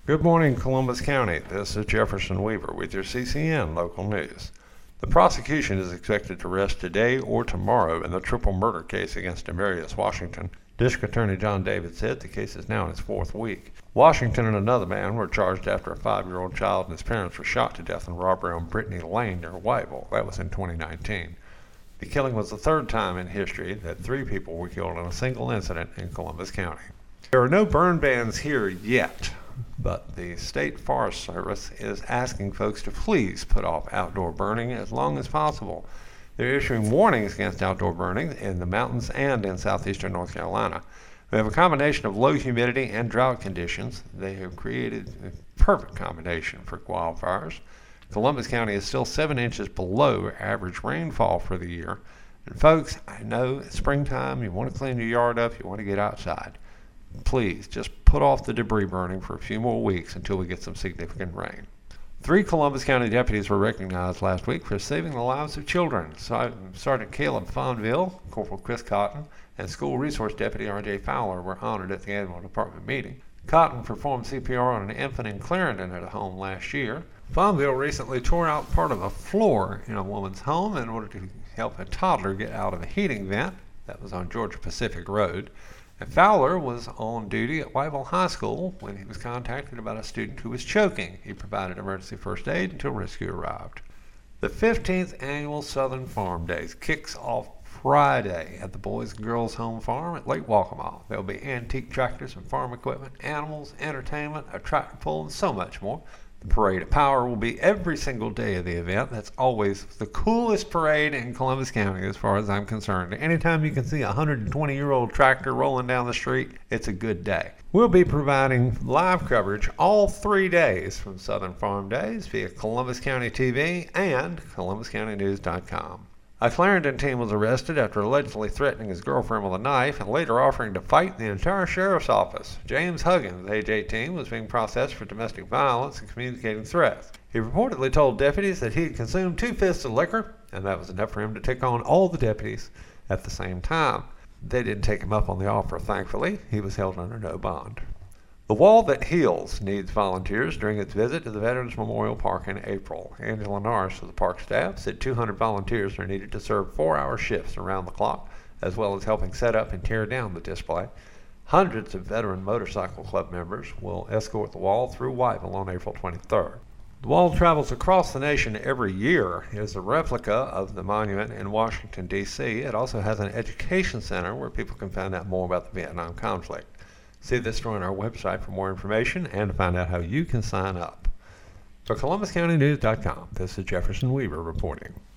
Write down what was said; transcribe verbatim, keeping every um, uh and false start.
Good morning, Columbus County. This is Jefferson Weaver with your C C N local news. The prosecution is expected to rest today or tomorrow in the triple murder case against Demarius Washington. District Attorney John David said the case is now in its fourth week. Washington and another man were charged after a five-year-old child and his parents were shot to death in robbery on Brittany Lane near Whiteville. That was in twenty nineteen. The killing was the third time in history that three people were killed in a single incident in Columbus County. There are no burn bans here yet, but the State Forest Service is asking folks to please put off outdoor burning as long as possible. They're issuing warnings against outdoor burning in the mountains and in southeastern North Carolina. We have a combination of low humidity and drought conditions. They have created a perfect combination for wildfires. Columbus County is still seven inches below average rainfall for the year. And folks, I know it's springtime, you want to clean your yard up, you want to get outside. Please just put off the debris burning for a few more weeks until we get some significant rain. Three Columbus County deputies were recognized last week for saving the lives of children. Sergeant Caleb Fonville, Corporal Chris Cotton, and School Resource Deputy R J Fowler were honored at the annual department meeting. Cotton performed C P R on an infant in Clarendon at a home last year. Fonville recently tore out part of a floor in a woman's home in order to help a toddler get out of a heating vent. That was on Georgia Pacific Road. And Fowler was on duty at Whiteville High School when he was contacted about a student who was choking. He provided emergency first aid until rescue arrived. The fifteenth Annual Southern Farm Days kicks off Friday at the Boys and Girls Home Farm at Lake Waccamaw. There will be antique tractors and farm equipment, animals, entertainment, a tractor pull, and so much more. The Parade of Power will be every single day of the event. That's always the coolest parade in Columbus County as far as I'm concerned. Anytime you can see a one hundred twenty-year-old tractor rolling down the street, it's a good day. We'll be providing live coverage all three days from Southern Farm Days via Columbus County T V and Columbus County News dot com. A Clarendon teen was arrested after allegedly threatening his girlfriend with a knife and later offering to fight the entire sheriff's office. James Huggins, age eighteen, was being processed for domestic violence and communicating threats. He reportedly told deputies that he had consumed two fists of liquor, and that was enough for him to take on all the deputies at the same time. They didn't take him up on the offer, thankfully. He was held under no bond. The Wall That Heals needs volunteers during its visit to the Veterans Memorial Park in April. Angela Norris of the park staff said two hundred volunteers are needed to serve four-hour shifts around the clock, as well as helping set up and tear down the display. Hundreds of veteran motorcycle club members will escort the wall through Whiteville on April twenty-third. The wall travels across the nation every year. It is a replica of the monument in Washington, D C It also has an education center where people can find out more about the Vietnam conflict. See this story on our website for more information and to find out how you can sign up. For Columbus County News dot com, this is Jefferson Weaver reporting.